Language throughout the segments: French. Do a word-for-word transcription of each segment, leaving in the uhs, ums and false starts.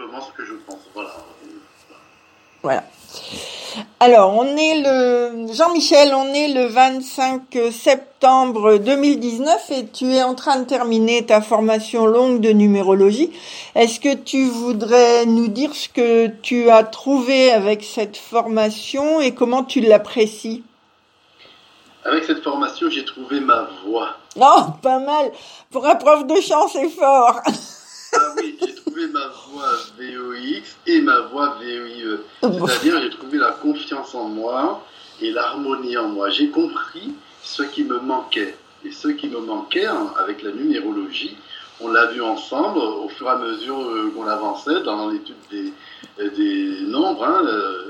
simplement ce que je pense. Voilà. Voilà. Alors, on est le Jean-Michel, on est le vingt-cinq septembre deux mille dix-neuf et tu es en train de terminer ta formation longue de numérologie. Est-ce que tu voudrais nous dire ce que tu as trouvé avec cette formation et comment tu l'apprécies? Avec cette formation, j'ai trouvé ma voix. Oh, pas mal. Pour un prof de chant, c'est fort. Ah oui, j'ai trouvé ma voix V O X et ma voix V O I E. C'est-à-dire, j'ai trouvé la confiance en moi et l'harmonie en moi. J'ai compris ce qui me manquait. Et ce qui me manquait, hein, avec la numérologie, on l'a vu ensemble au fur et à mesure qu'on avançait dans l'étude des, des nombres. Hein,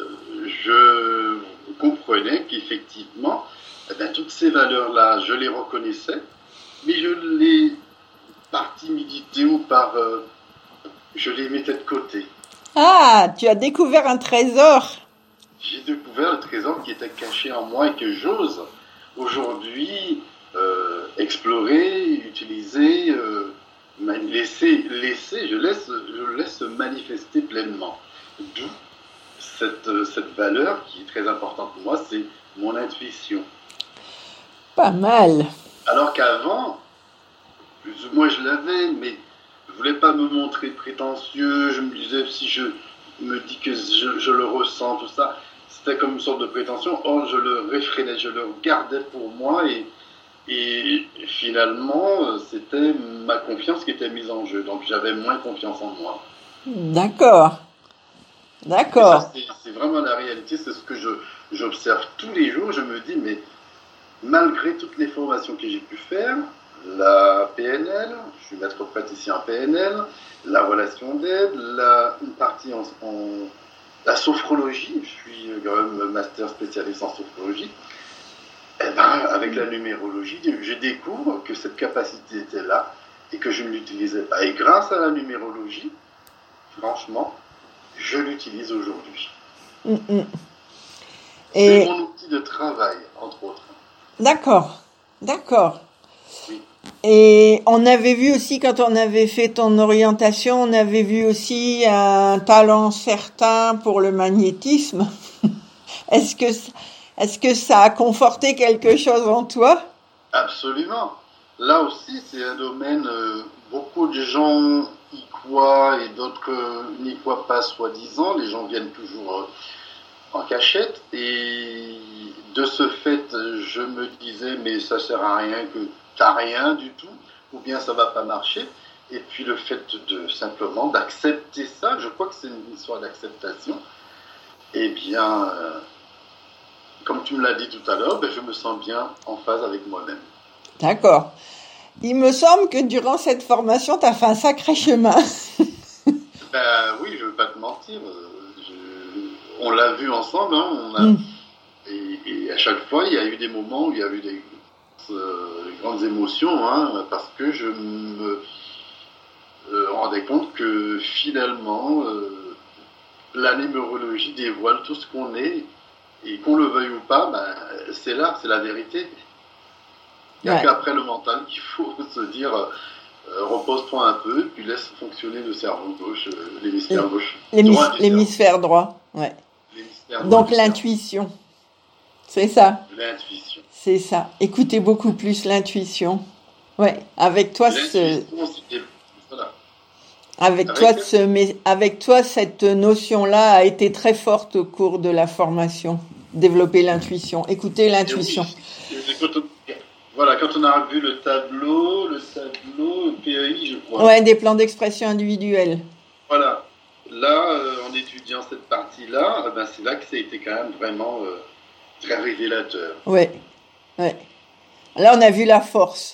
je comprenais qu'effectivement, eh bien, toutes ces valeurs-là, je les reconnaissais, mais je les... par timidité ou par... Euh, je les mettais de côté. Ah, tu as découvert un trésor. J'ai découvert le trésor qui était caché en moi et que j'ose aujourd'hui euh, explorer, utiliser, euh, laisser, laisser, je laisse, je laisse se manifester pleinement. D'où cette, cette valeur qui est très importante pour moi, c'est mon intuition. Pas mal. Alors qu'avant, plus ou moins je l'avais, mais je ne voulais pas me montrer prétentieux. Je me disais, si je me dis que je, je le ressens, tout ça, c'était comme une sorte de prétention. Or, je le réfrénais, je le gardais pour moi et, et finalement, c'était ma confiance qui était mise en jeu. Donc, j'avais moins confiance en moi. D'accord. D'accord. Ça, c'est, c'est vraiment la réalité, c'est ce que je, j'observe tous les jours. Je me dis, mais malgré toutes les formations que j'ai pu faire, la P N L, je suis maître praticien en P N L, la relation d'aide, la, une partie en, en la sophrologie, je suis quand même master spécialiste en sophrologie, et ben, avec la numérologie, je découvre que cette capacité était là et que je ne l'utilisais pas. Et grâce à la numérologie, franchement, je l'utilise aujourd'hui. Mm, mm. Et... C'est Et... mon outil de travail, entre autres. D'accord, d'accord. Oui. Et on avait vu aussi, quand on avait fait ton orientation, on avait vu aussi un talent certain pour le magnétisme. Est-ce que, est-ce que ça a conforté quelque chose en toi? Absolument. Là aussi, c'est un domaine, euh, beaucoup de gens y croient et d'autres euh, n'y croient pas, soi-disant. Les gens viennent toujours euh, en cachette. Et de ce fait, je me disais, mais ça sert à rien, que t'as rien du tout, ou bien ça va pas marcher. Et puis le fait de simplement d'accepter ça, je crois que c'est une histoire d'acceptation. Eh bien, euh, comme tu me l'as dit tout à l'heure, ben, je me sens bien en phase avec moi-même. D'accord. Il me semble que durant cette formation, tu as fait un sacré chemin. Ben oui, je ne veux pas te mentir. Je... On l'a vu ensemble. Hein, on a... mm. et, et à chaque fois, il y a eu des moments où il y a eu des, euh, des grandes émotions, hein, parce que je me euh, rendais compte que finalement, euh, la numérologie dévoile tout ce qu'on est, et qu'on le veuille ou pas, ben, c'est là, c'est la vérité. Il n'y a ouais. qu'après le mental qu'il faut se dire euh, repose-toi un peu, puis laisse fonctionner le cerveau gauche, euh, l'hémisphère gauche. L'hémis- droit l'hémisphère droit, ouais. L'hémisphère Donc droit l'intuition, cerveau. C'est ça. L'intuition. C'est ça. Écoutez beaucoup plus l'intuition. Ouais. Avec toi, ce... voilà. Avec, avec toi, ce... Mais avec toi, cette notion-là a été très forte au cours de la formation. Développer l'intuition. Écoutez l'intuition. Oui. Voilà, quand on a vu le tableau, le tableau P E I, je crois. Ouais, des plans d'expression individuels. Voilà. Là, euh, en étudiant cette partie-là, eh ben, c'est là que ça a été quand même vraiment euh, très révélateur. Ouais, ouais. Là, on a vu la force.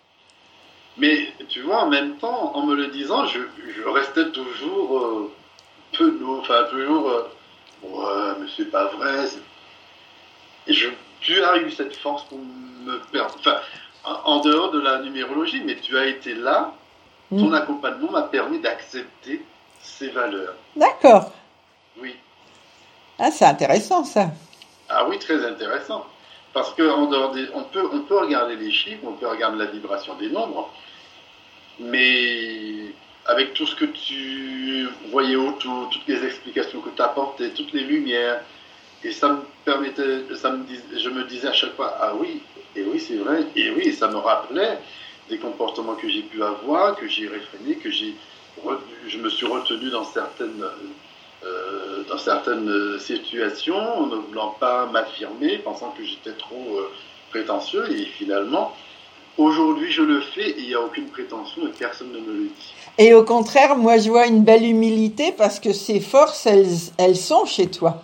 Mais tu vois, en même temps, en me le disant, je, je restais toujours euh, penaud, enfin toujours, euh, ouais, mais c'est pas vrai. C'est... Et je, tu as eu cette force pour me perdre, enfin, en dehors de la numérologie, mais tu as été là, ton mmh. accompagnement m'a permis d'accepter ces valeurs. D'accord. Oui. Ah, c'est intéressant ça. Ah oui, très intéressant. Parce qu'en dehors des, on peut, on peut regarder les chiffres, on peut regarder la vibration des nombres, mais avec tout ce que tu voyais autour, toutes les explications que tu apportais, toutes les lumières. Et ça me permettait, ça me dis, je me disais à chaque fois, ah oui, et oui, c'est vrai, et oui, ça me rappelait des comportements que j'ai pu avoir, que j'ai réfrénés, que j'ai, je me suis retenu dans certaines, euh, dans certaines situations, en ne voulant pas m'affirmer, pensant que j'étais trop euh, prétentieux, et finalement, aujourd'hui, je le fais et il n'y a aucune prétention et personne ne me le dit. Et au contraire, moi, je vois une belle humilité parce que ces forces, elles, elles sont chez toi.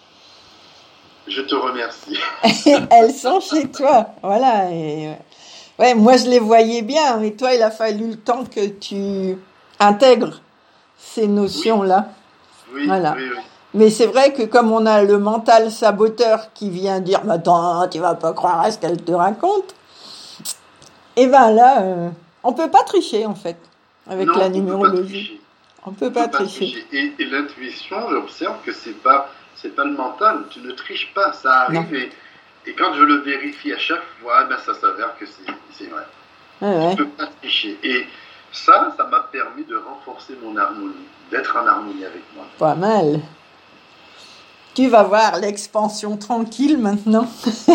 Je te remercie. Elles sont chez toi, voilà. Et, ouais, moi, je les voyais bien, mais toi, il a fallu le temps que tu intègres ces notions-là. Oui, oui, voilà. oui, oui. Mais c'est vrai que comme on a le mental saboteur qui vient dire « Attends, tu vas pas croire à ce qu'elle te raconte », et ben là, euh, on peut pas tricher, en fait, avec non, la on numérologie. On peut pas tricher. Et, et l'intuition, j'observe que c'est pas, c'est pas le mental. Tu ne triches pas, ça arrive. Et, et quand je le vérifie à chaque fois, ben ça s'avère que c'est, c'est vrai. Ouais, ouais. Tu ne peux pas tricher. Et ça, ça m'a permis de renforcer mon harmonie, d'être en harmonie avec moi. Pas mal. Tu vas voir l'expansion tranquille maintenant.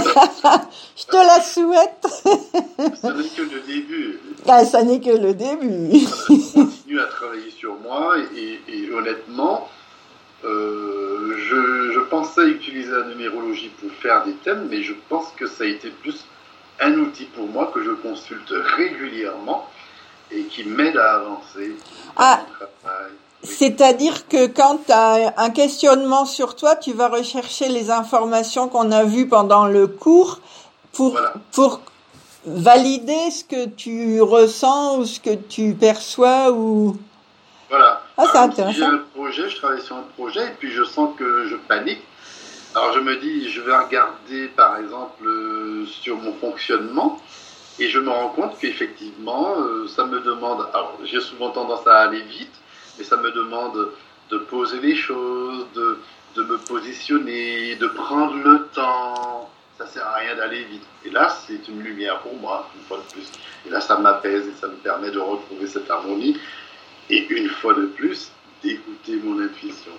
Je te la souhaite. Ça n'est que le début. Ah, ça n'est que le début. Je continue à travailler sur moi et, et, et honnêtement, euh, je, je pensais utiliser la numérologie pour faire des thèmes, mais je pense que ça a été plus un outil pour moi que je consulte régulièrement et qui m'aide à avancer dans ah. mon travail. C'est-à-dire que quand tu as un questionnement sur toi, tu vas rechercher les informations qu'on a vues pendant le cours pour, voilà. pour valider ce que tu ressens ou ce que tu perçois ou... Voilà. Ah, c'est Alors, intéressant. si j'ai un projet, je travaille sur un projet et puis je sens que je panique. Alors je me dis, je vais regarder par exemple euh, sur mon fonctionnement et je me rends compte qu'effectivement, euh, ça me demande... Alors j'ai souvent tendance à aller vite, mais ça me demande de poser les choses, de, de me positionner, de prendre le temps. Ça sert à rien d'aller vite. Et là, c'est une lumière pour moi, une fois de plus. Et là, ça m'apaise et ça me permet de retrouver cette harmonie. Et une fois de plus, d'écouter mon intuition.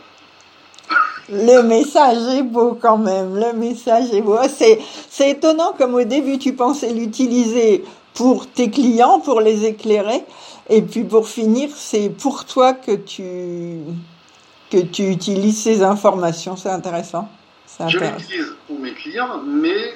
Le message est beau quand même. Le message est beau. C'est, c'est étonnant comme au début, tu pensais l'utiliser pour tes clients, pour les éclairer. Et puis pour finir, c'est pour toi que tu, que tu utilises ces informations. C'est intéressant. C'est intéressant. Je l'utilise pour mes clients, mais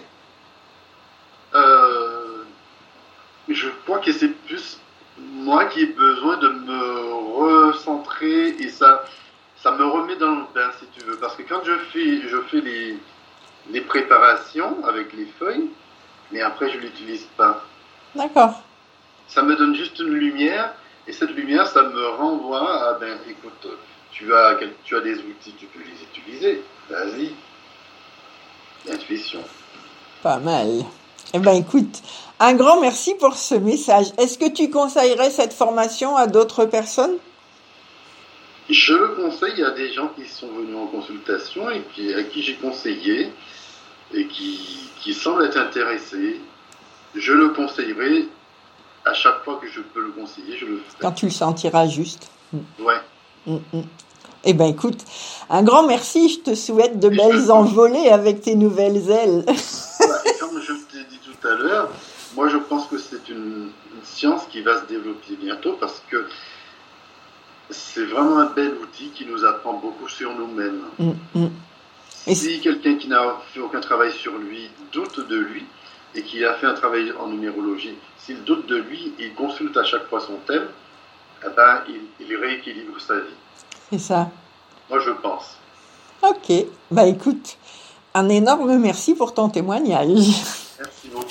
euh, je crois que c'est plus moi qui ai besoin de me recentrer et ça, ça me remet dans le bain, si tu veux. Parce que quand je fais, je fais les, les préparations avec les feuilles, mais après je ne l'utilise pas. D'accord. Ça me donne juste une lumière, et cette lumière, ça me renvoie à, ben, écoute, tu as, tu as des outils, tu peux les utiliser, vas-y. L'intuition. Pas mal. Eh bien, écoute, un grand merci pour ce message. Est-ce que tu conseillerais cette formation à d'autres personnes ? Je le conseille, il y a des gens qui sont venus en consultation et qui, à qui j'ai conseillé et qui, qui semblent être intéressés. Je le conseillerai. À chaque fois que je peux le conseiller, je le ferai. Quand tu le sentiras juste. Ouais. Mm, mm. Eh bien, écoute, un grand merci. Je te souhaite de belles envolées avec tes nouvelles ailes. Voilà, et comme je t'ai dit tout à l'heure, moi je pense que c'est une, une science qui va se développer bientôt parce que c'est vraiment un bel outil qui nous apprend beaucoup sur nous-mêmes. Mm, mm. Et si quelqu'un qui n'a fait aucun travail sur lui doute de lui et qui a fait un travail en numérologie, s'il doute de lui, il consulte à chaque fois son thème, eh ben, il, il rééquilibre sa vie. C'est ça. Moi, je pense. Ok. Bah écoute, un énorme merci pour ton témoignage. Merci beaucoup.